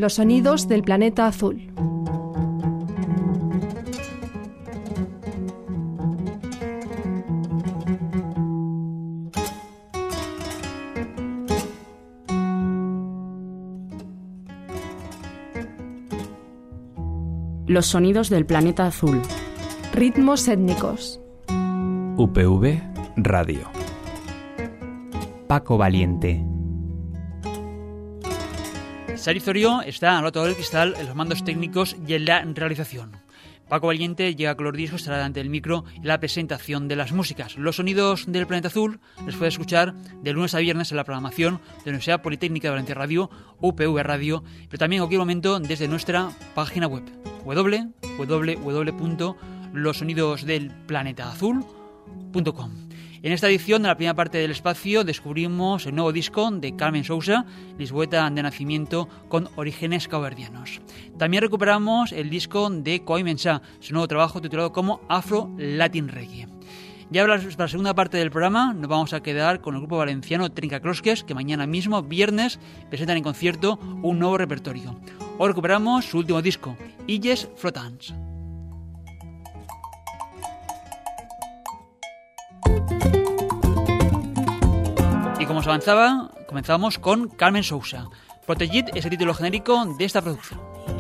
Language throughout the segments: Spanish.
Los sonidos del planeta azul. Los sonidos del planeta azul. Ritmos étnicos. UPV Radio. Paco Valiente. Sari Zorio está al otro lado del cristal en los mandos técnicos y en la realización. Paco Valiente llega con los discos, estará delante del micro en la presentación de las músicas. Los sonidos del planeta azul les puede escuchar de lunes a viernes en la programación de la Universidad Politécnica de Valencia Radio, UPV Radio, pero también en cualquier momento desde nuestra página web www.losonidosdelplanetaazul.com. En esta edición de la primera parte del espacio descubrimos el nuevo disco de Carmen Sousa, lisboeta de nacimiento con orígenes caboverdianos. También recuperamos el disco de Koay Mensah, su nuevo trabajo titulado como Afro Latin Reggae. Ya para la segunda parte del programa nos vamos a quedar con el grupo valenciano Trencaclosques, que mañana mismo, viernes, presentan en concierto un nuevo repertorio. Hoy recuperamos su último disco, Illes Flotants. Y como os avanzaba, comenzamos con Carmen Sousa. Protegit es el título genérico de esta producción.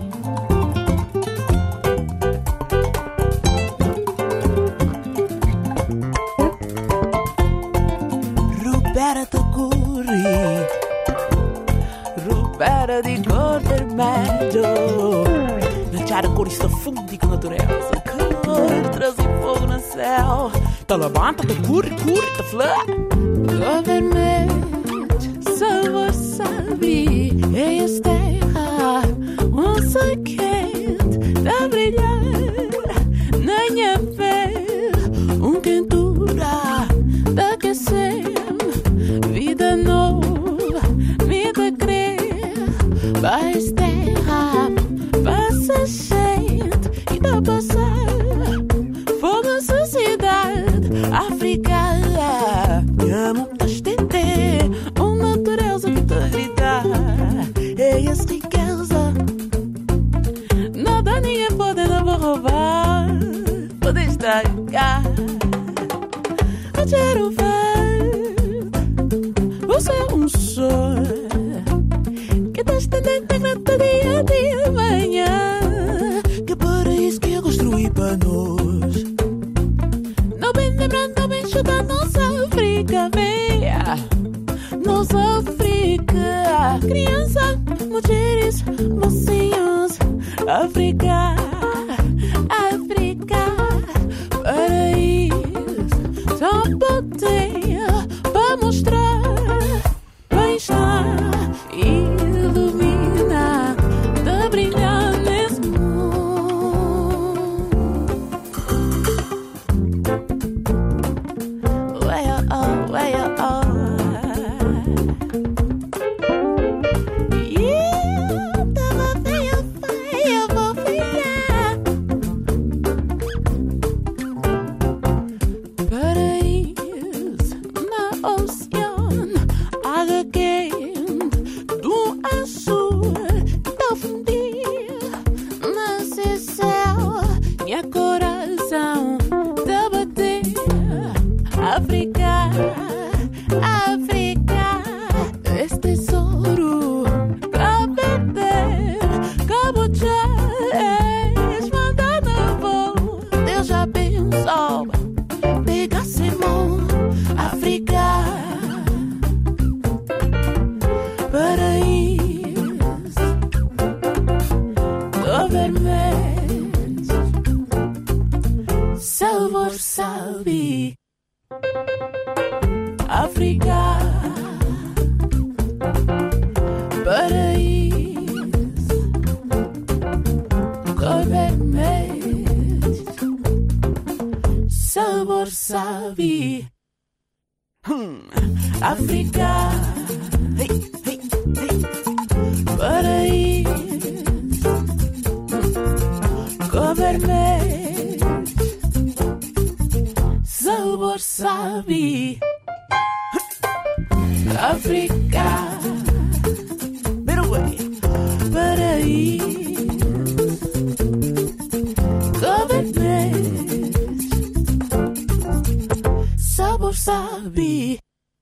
Roberto Curri, Roberto di cor vermelho, manchar cores fundo com natureza, calor, trazer fogo no céu, tá levanta, tá curre, tá flor. Cor vermelho, sabor sabe, e as terra, onça quente, da brilhar, nanha ver, quentura, da aquecer, vida nova, vida crer, vai terra, passa gente, e da passar, fogo na sociedade, África. Amo estender uma natureza que te grita. É essa riqueza. Nada ninguém pode não roubar. Pode estragar. Eu quero ver você é sol que te estende grata dia a dia amanhã. Que paraíso que eu construí para nós. Não vem lembrando, vem chutar nossa África, veia, nossa África, criança, mulheres, mocinhos, África, África, paraíso, só poder para mostrar, para estar, ilumina, de brilhar nesse mundo. África, hey, hey, hey, paraíso, cor vermelho, sabor sabe, África, better way, paraíso. sabe.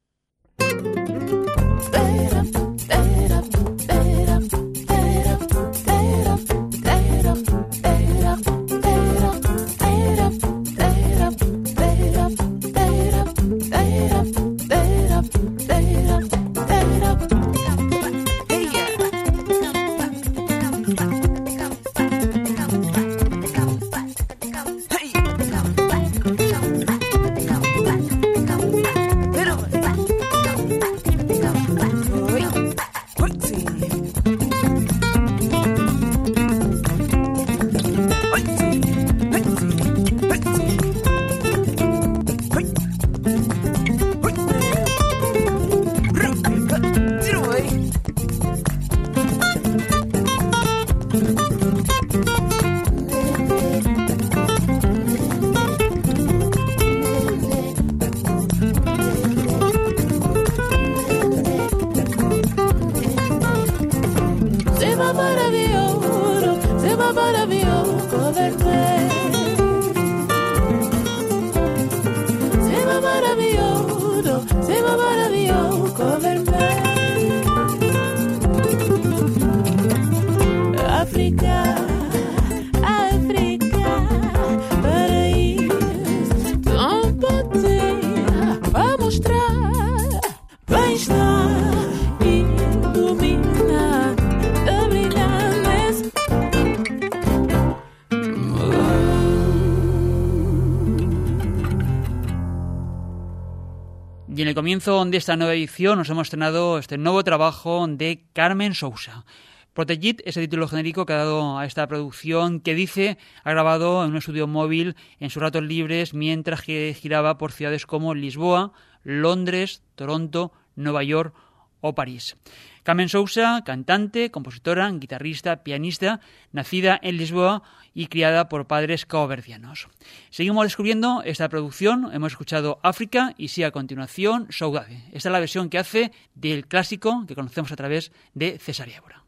Y en el comienzo de esta nueva edición nos hemos estrenado este nuevo trabajo de Carmen Sousa. Protegit es el título genérico que ha dado a esta producción que dice ha grabado en un estudio móvil en sus ratos libres mientras que giraba por ciudades como Lisboa, Londres, Toronto, Nueva York o París. Carmen Sousa, cantante, compositora, guitarrista, pianista, nacida en Lisboa y criada por padres caboverdianos. Seguimos descubriendo esta producción, hemos escuchado África y sí a continuación Saudade. Esta es la versión que hace del clásico que conocemos a través de César Évora.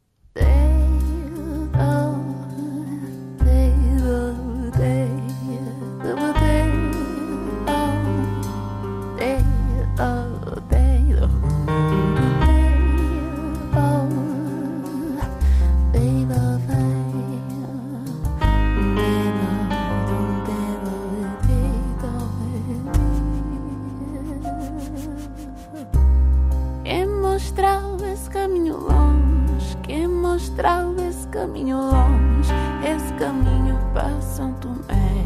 Mostrava esse caminho longe, esse caminho para São Tomé.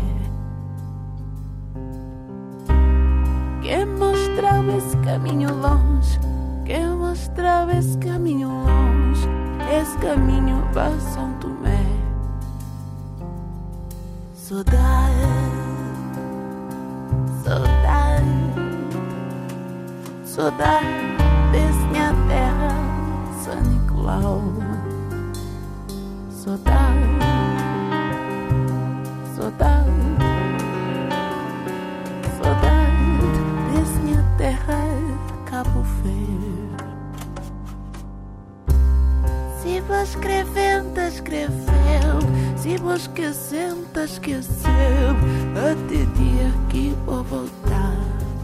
Que mostrava esse caminho longe, que mostrava esse caminho longe, esse caminho para São Tomé. Saudade, saudade, saudade desse minha terra, São Nicolau. Saudade, saudade, saudade desse minha terra, Cabo Verde. Se vos escrevendo, escreveu, se vos esquecendo, esqueceu, até dia que vou voltar.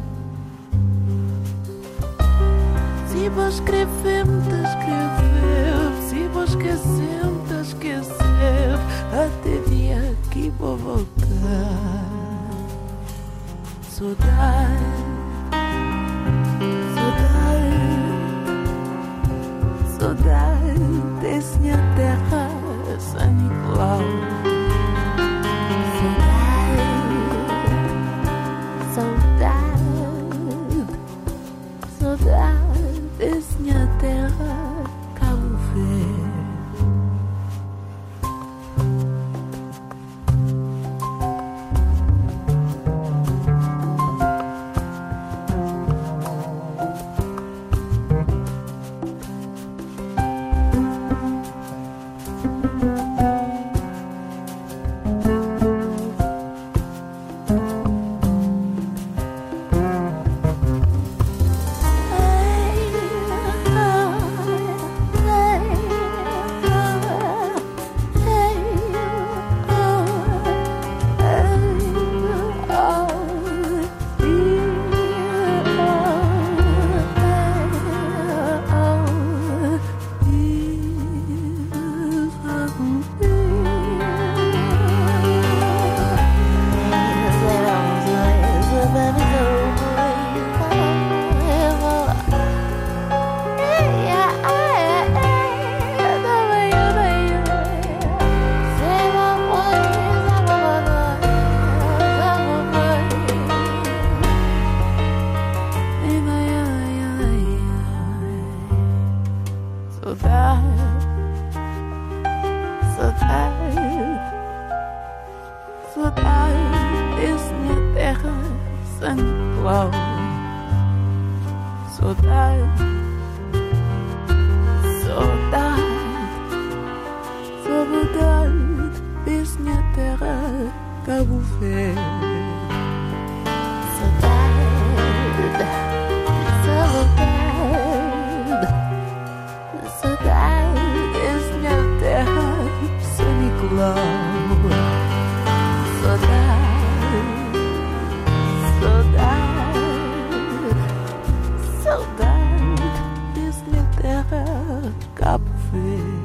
Se vos escrevendo, escreveu, se vos esquecendo, esqueceu, até dia que vou voltar. Saudade, saudade, saudade desse minha terra, São Nicolau. Saudade, saudade, saudade desse minha terra, Cabo Verde. saudade, saudade, saudade, piscina terra, Cabo Verde. Saudade, saudade, saudade, piscina terra, São Nicolau. Saudade, saudade, saudade, piscina terra, Cabo Verde.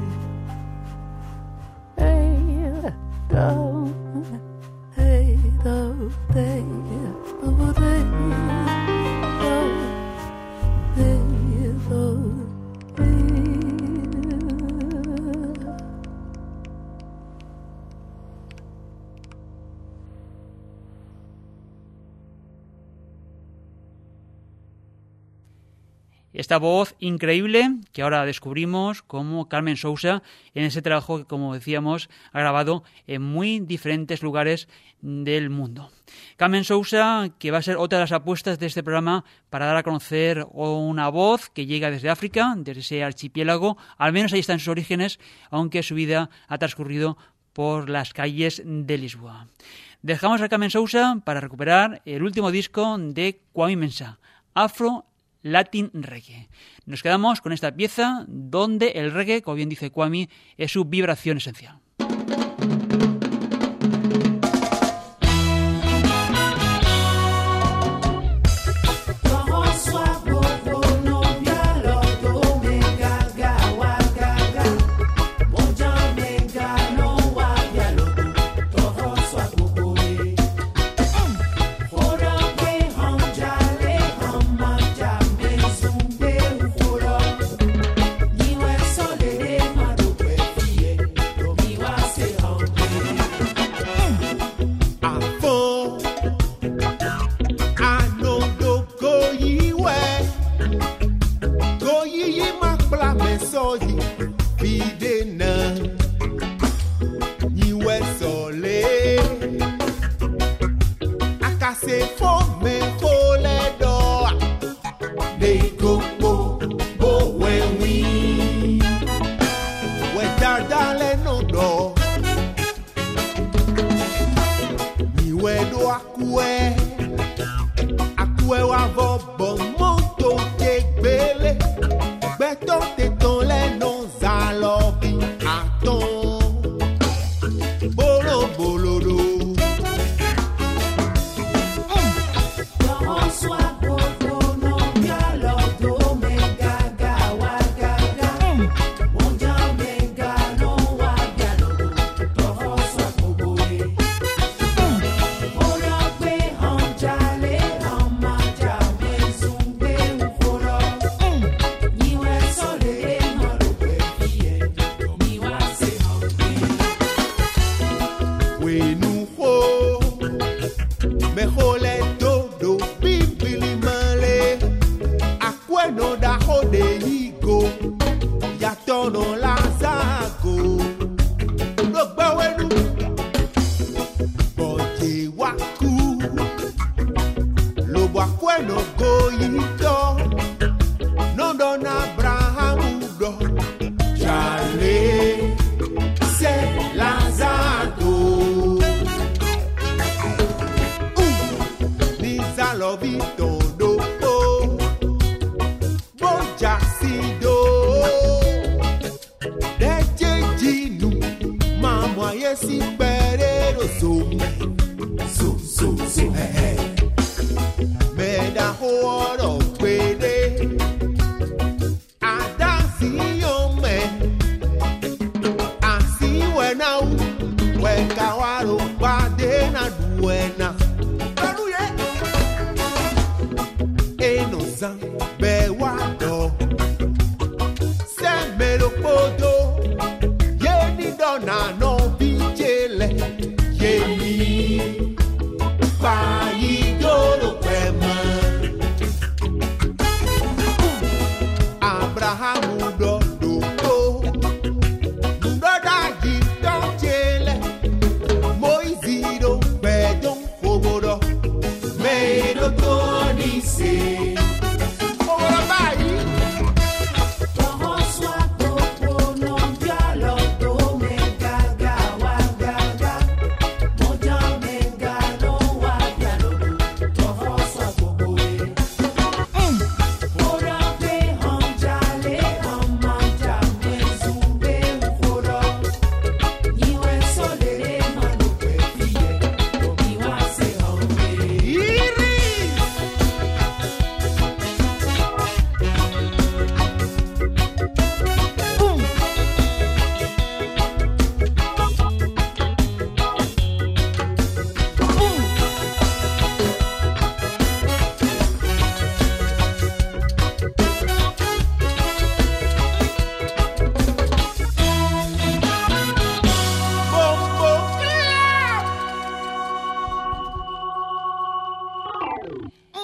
Esta voz increíble que ahora descubrimos como Carmen Sousa en ese trabajo que, como decíamos, ha grabado en muy diferentes lugares del mundo. Carmen Sousa, que va a ser otra de las apuestas de este programa para dar a conocer una voz que llega desde África, desde ese archipiélago, al menos ahí están sus orígenes, aunque su vida ha transcurrido por las calles de Lisboa. Dejamos a Carmen Sousa para recuperar el último disco de Kwame Mensah, Afro Latin Reggae. Nos quedamos con esta pieza donde el reggae, como bien dice Kwame, es su vibración esencial.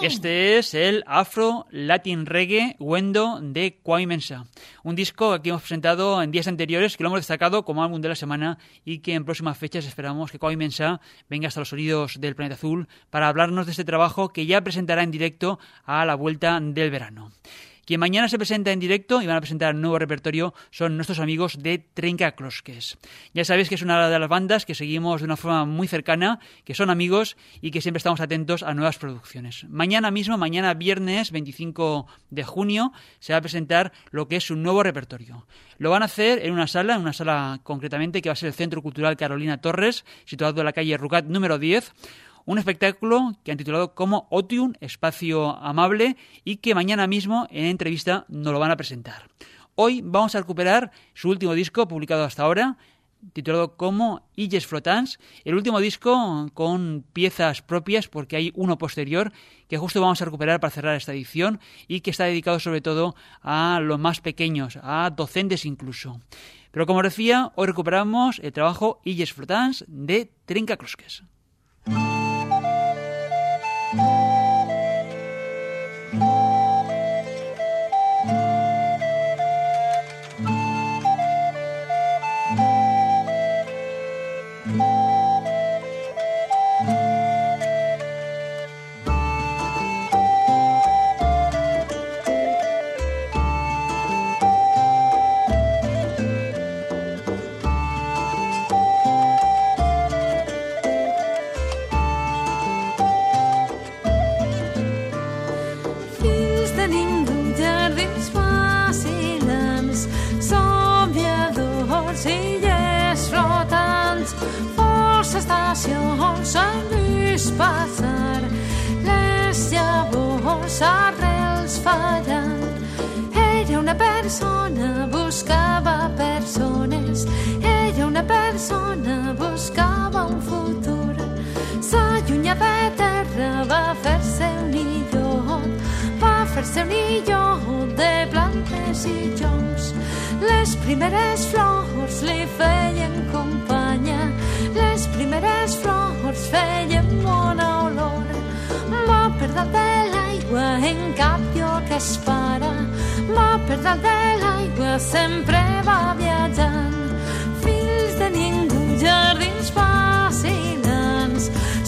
Este es el Afro Latin Reggae Wendo de Kwame Mensah, un disco que aquí hemos presentado en días anteriores, que lo hemos destacado como álbum de la semana y que en próximas fechas esperamos que Kwame Mensah venga hasta los oídos del Planeta Azul para hablarnos de este trabajo que ya presentará en directo a la vuelta del verano. Quien mañana se presenta en directo y van a presentar nuevo repertorio son nuestros amigos de Trencaclosques. Ya sabéis que es una de las bandas que seguimos de una forma muy cercana, que son amigos y que siempre estamos atentos a nuevas producciones. Mañana mismo, mañana viernes 25 de junio, se va a presentar lo que es su nuevo repertorio. Lo van a hacer en una sala concretamente que va a ser el Centro Cultural Carolina Torres, situado en la calle Rucat número 10. Un espectáculo que han titulado como Otium, espacio amable, y que mañana mismo en entrevista nos lo van a presentar. Hoy vamos a recuperar su último disco publicado hasta ahora, titulado como Illes Flotants, el último disco con piezas propias, porque hay uno posterior que justo vamos a recuperar para cerrar esta edición y que está dedicado sobre todo a los más pequeños, a docentes incluso. Pero como decía, hoy recuperamos el trabajo Illes Flotants de Trencaclosques. Estacions han vist passar les llavors arrels fallant. Era una persona, buscava persones. Era una persona, buscava un futur. S'allunya de terra, va fer-se un illot. Va fer-se un illot de plantes i joncs. Les primeres flors li feien companya. Les primeres flors feien bona olor. Va per dalt de l'aigua en cap lloc es para. Va per dalt de l'aigua sempre va viatjant. Fills de ningú, jardins vacil·lants,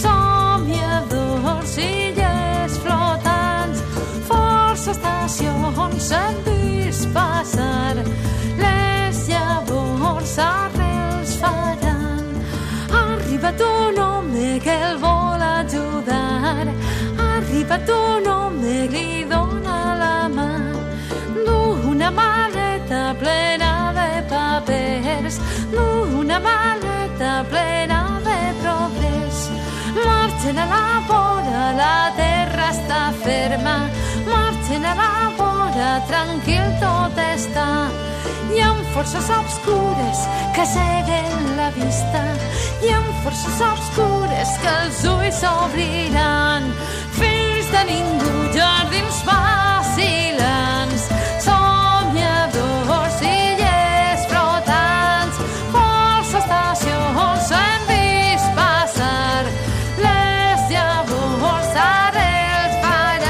somiadors, illes flotants. Força estacions han vist passar les llavors arrels fallant. Ha arribat un home que el vol ajudar. Ha arribat un home que li dona la mà. Du una maleta plena de papers. Du una maleta plena de progrés. Marxen a la vora, la terra està ferma. Marxen a la vora, tranquil tot està. Hi ha forces obscures que ceguen la vista. Hi ha forces obscures que els ulls s'obriran. Fills de ningú, jardins vacil·lants, somiadors, illes flotants. Força estacions hem vist passar les llavors arrels fallant.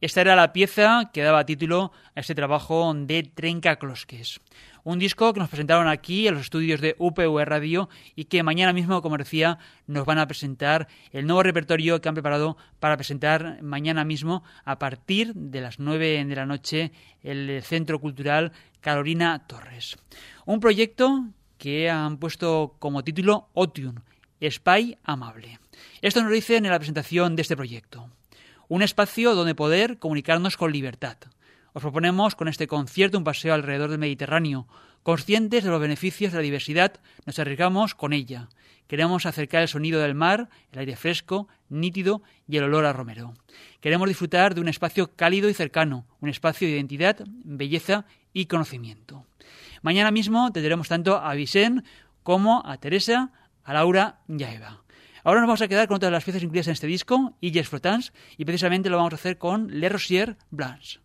Esta era la pieza que daba título a este trabajo de Trencaclosques. Un disco que nos presentaron aquí en los estudios de UPV Radio y que mañana mismo, como decía, nos van a presentar el nuevo repertorio que han preparado para presentar mañana mismo a partir de las 9 de la noche el Centro Cultural Carolina Torres. Un proyecto que han puesto como título Otium, Espai Amable. Esto nos dicen en la presentación de este proyecto. Un espacio donde poder comunicarnos con libertad. Os proponemos con este concierto un paseo alrededor del Mediterráneo. Conscientes de los beneficios de la diversidad, nos arriesgamos con ella. Queremos acercar el sonido del mar, el aire fresco, nítido y el olor a romero. Queremos disfrutar de un espacio cálido y cercano, un espacio de identidad, belleza y conocimiento. Mañana mismo tendremos tanto a Vicent como a Teresa, a Laura y a Eva. Ahora nos vamos a quedar con todas las piezas incluidas en este disco, Illes Flotants, y precisamente lo vamos a hacer con Les Rosiers Blancs.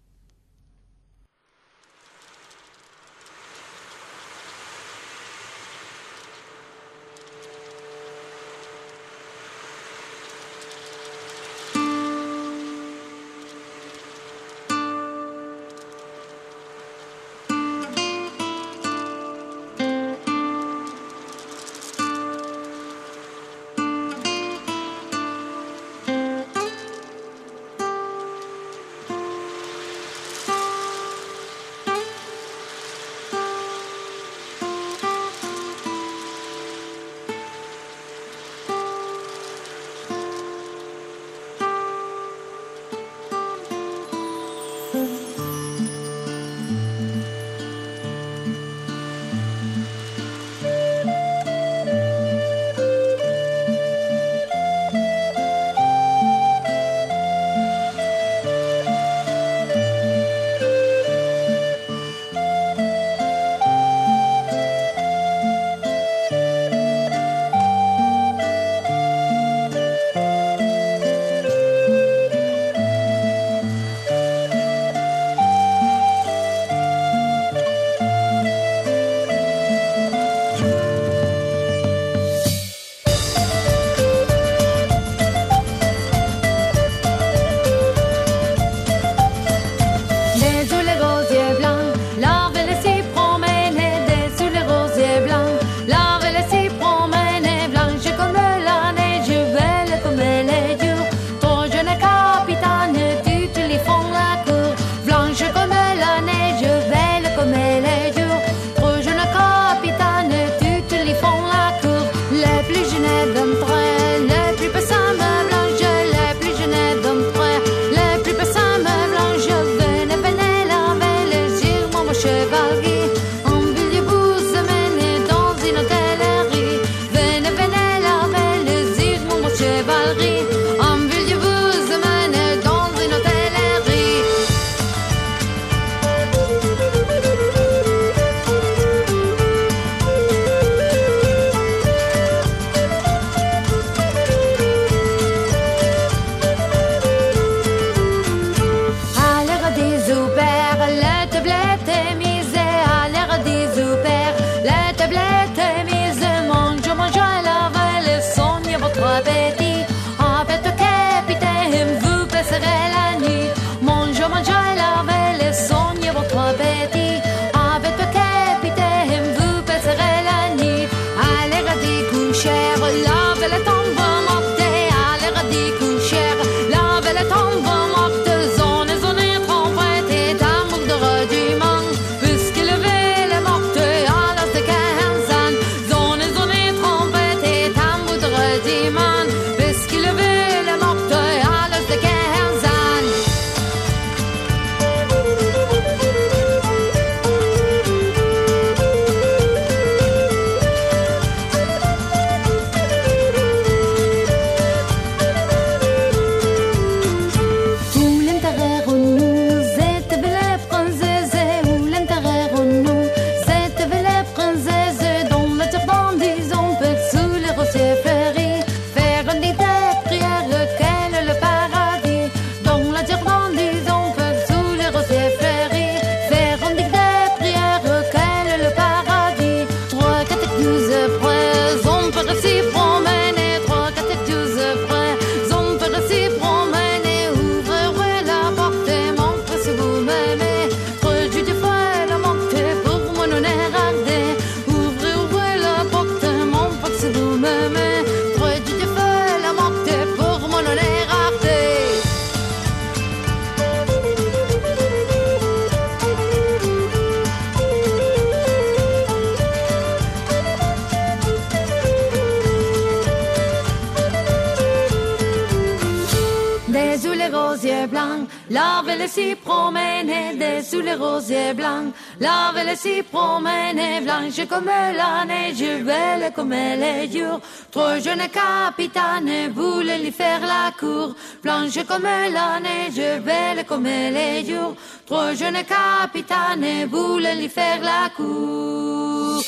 rosiers blancs. La velle s'y promenait sous les rosiers blancs. La velle s'y promenait blanche comme la neige, belle comme les jours. Trois jeunes capitaines voulaient lui faire la cour. Blanche comme la neige, belle comme les jours. Trois jeunes capitaines voulaient lui faire la cour.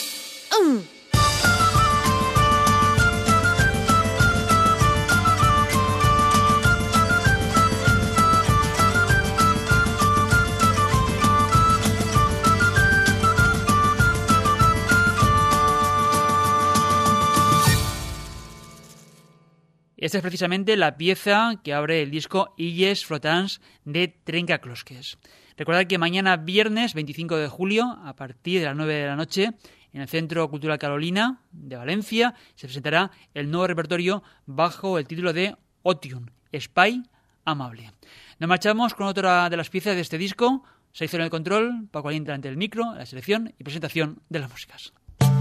Esta es precisamente la pieza que abre el disco Illes Flottants de Trencaclosques. Recordad que mañana viernes 25 de julio, a partir de las 9 de la noche, en el Centro Cultural Carolina de Valencia, se presentará el nuevo repertorio bajo el título de Otium, Espai Amable. Nos marchamos con otra de las piezas de este disco. Se hizo en el control, Paco Alienta ante el micro, la selección y presentación de las músicas.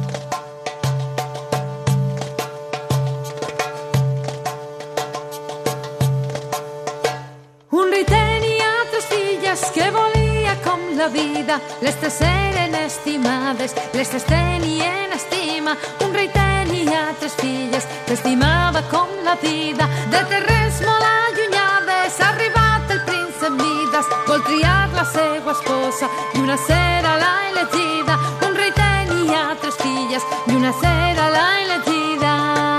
Un ritenia tres filles que volia com la vida. Les tres eren estimades, les tres tenien estima. Un rei tenia tres filles que estimava com la vida. De terres molt allunyades ha arribat el príncep Midas. Vol triar la seva esposa i una sera l'ha elegida. Un rei tenia tres filles i una sera l'ha elegida.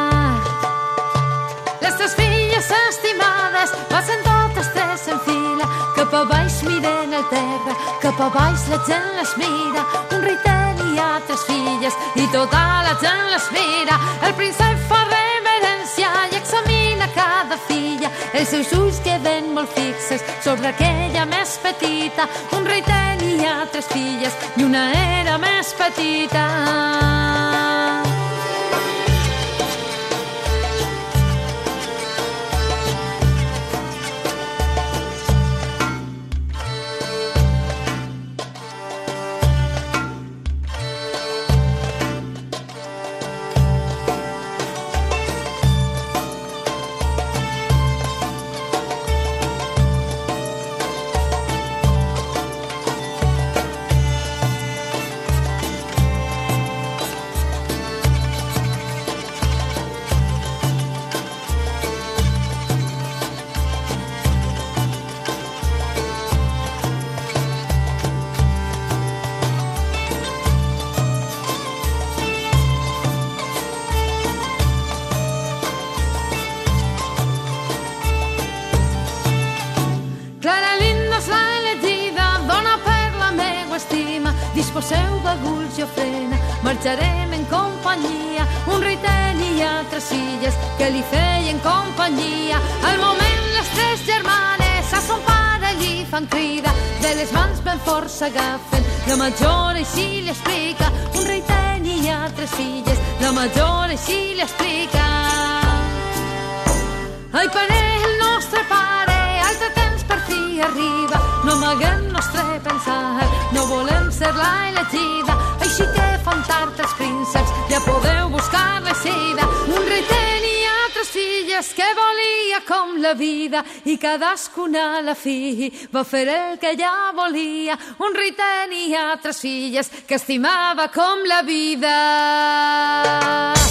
Les tres filles estimades passen totes tres en fila, cap a baix miren el terra, cap a baix la gent les mira. Un rei tenia tres filles i tota la gent les mira. El príncep fa reverència i examina cada filla. Els seus ulls queden molt fixes sobre aquella més petita. Un rei tenia tres filles i una era més petita. Disposeu baguls i ofrena, marxarem en companyia. Un rei tenia tres filles que li feien companyia. Al moment les tres germanes a son pare li fan crida. De les mans ben fort s'agafen, la major així li explica. Un rei tenia tres filles, la major així li explica. Ai pare, el nostre pare, altre temps per fi arriba. No amaguem nostre pensar, no volem ser la elegida. Així que fan tard els prínceps, ja podeu buscar l'eixida. Un rei tenia tres filles que volia com la vida i cadascuna a la fi va fer el que ja volia. Un rei tenia tres filles que estimava com la vida.